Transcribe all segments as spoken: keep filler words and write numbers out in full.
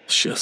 Сейчас.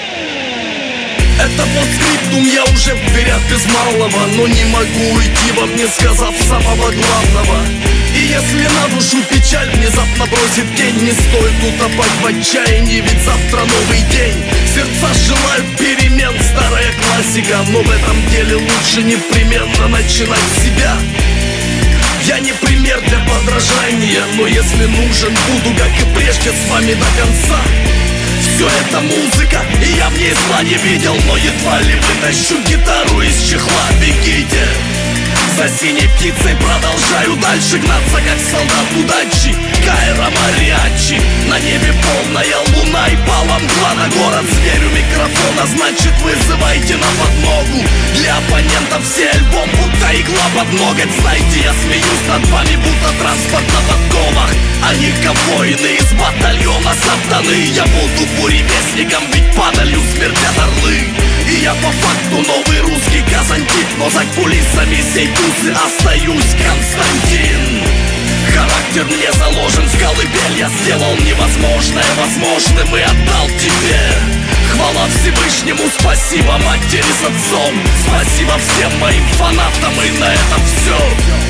Это постскриптум, я уже в дверях без малого, но не могу уйти во мне, сказав самого главного. И если на душу печаль внезапно бросит тень, не стоит утопать в отчаянии, ведь завтра новый день. Сердца желают перемен, старая классика, но в этом деле лучше непременно начинать с себя. Я не пример для подражания, но если нужен, буду, как и прежде, с вами до конца. Все это музыка, и я в ней зла не видел, но едва ли вытащу гитару из чехла. Бегите за синей птицей, продолжаю дальше гнаться, как солдат удачи. Кайра мариачи, на небе полная луна и пала мгла на город. Зверь у микрофона, значит вызывайте на подмогу. Для оппонентов все альбом будто игла под ноготь. Знаете, я смеюсь над вами, будто транспорт на подковах. Они ковбоины из батальона сатаны. Я буду буревестником, ведь падалью смертят орлы. И я по факту новый русский Казантип, но за кулисами сей тусы остаюсь Константин. Характер мне заложен в колыбель, я сделал невозможное возможным и отдал тебе. Хвала Всевышнему, спасибо матери с отцом, спасибо всем моим фанатам, и на этом все.